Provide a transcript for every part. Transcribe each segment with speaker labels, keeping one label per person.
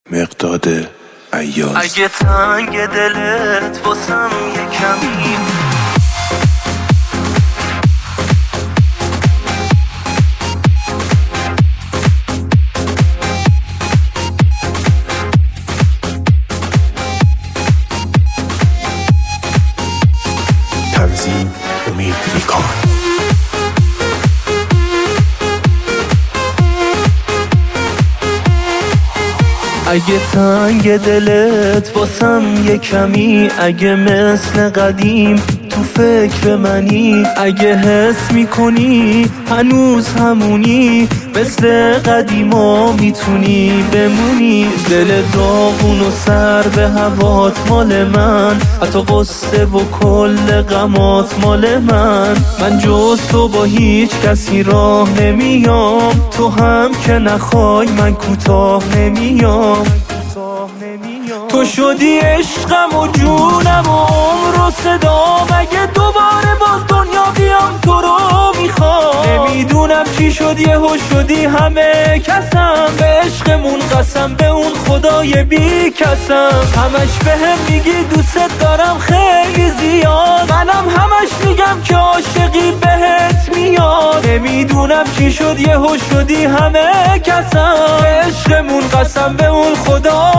Speaker 1: مقداد عیاز.
Speaker 2: اگه تنگ دلت واسم یه کمی
Speaker 1: تنظیم امید میکن.
Speaker 2: اگه تنگ دلت واسم یه کمی، اگه مثل قدیم تو فکر منی، اگه حس میکنی هنوز همونی، مثل قدیما میتونی بمونی. دل داغون و سر به هوات مال من، حتی قصه و کل غمات مال من جز تو با هیچ کسی راه نمیام، تو هم که نخوای من کوتاه نمیام. تو شدی عشقم و جونم و عمر و صدام، اگه دوباره باز دنیا بیام تو رو میخوام. نمیدونم چی شد یهو شدی همه کسم، به عشقمون قسم به اون خدای بی کسم. همش بهم میگی دوست دارم خیلی زیاد، منم همش میگم که عاشقی بهت میاد. نمیدونم چی شد یهو شدی همه کسم، به عشقمون قسم به اون خدا.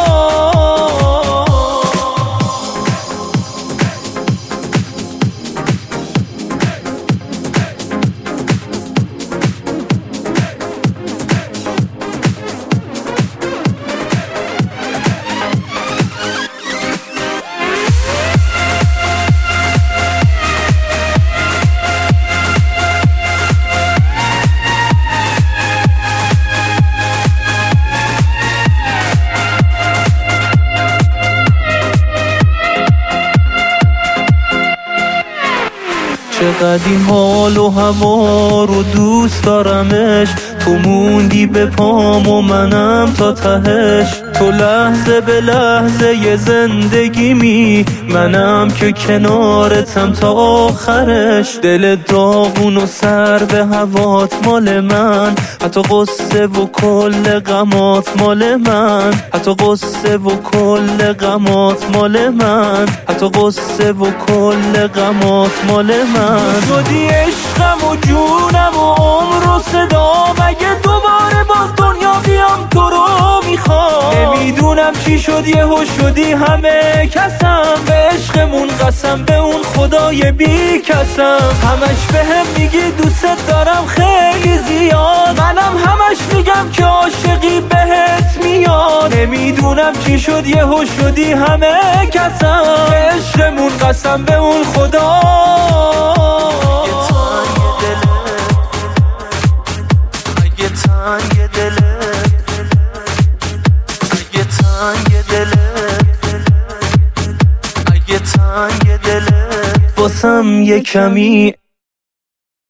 Speaker 2: چقدر این حال و هوا رو دوست دارمش، تو موندی به پام و منم تا تهش. تو لحظه به لحظه یه زندگیمی، منم که کنارتم تا آخرش. دل داغون و سر به هوات مال من، حتی قصه و کل غمات مال من، حتی قصه و کل غمات مال من، حتی قصه و کل غمات مال من. شدی عشقم و جونم و عمر و صدام، اگه دوباره باز دنیا بیام تو رو میخوام. نمیدونم چی شد یهو شدی همه کسم، به عشقمون قسم به اون خدای بی کسم. همش بهم میگی دوست دارم خیلی زیاد، منم همش میگم که عاشقی بهت میاد. نمیدونم چی شد یهو شدی همه کسم، به عشقمون قسم به اون خدا. اگه تنگ دلت واسم یه کمی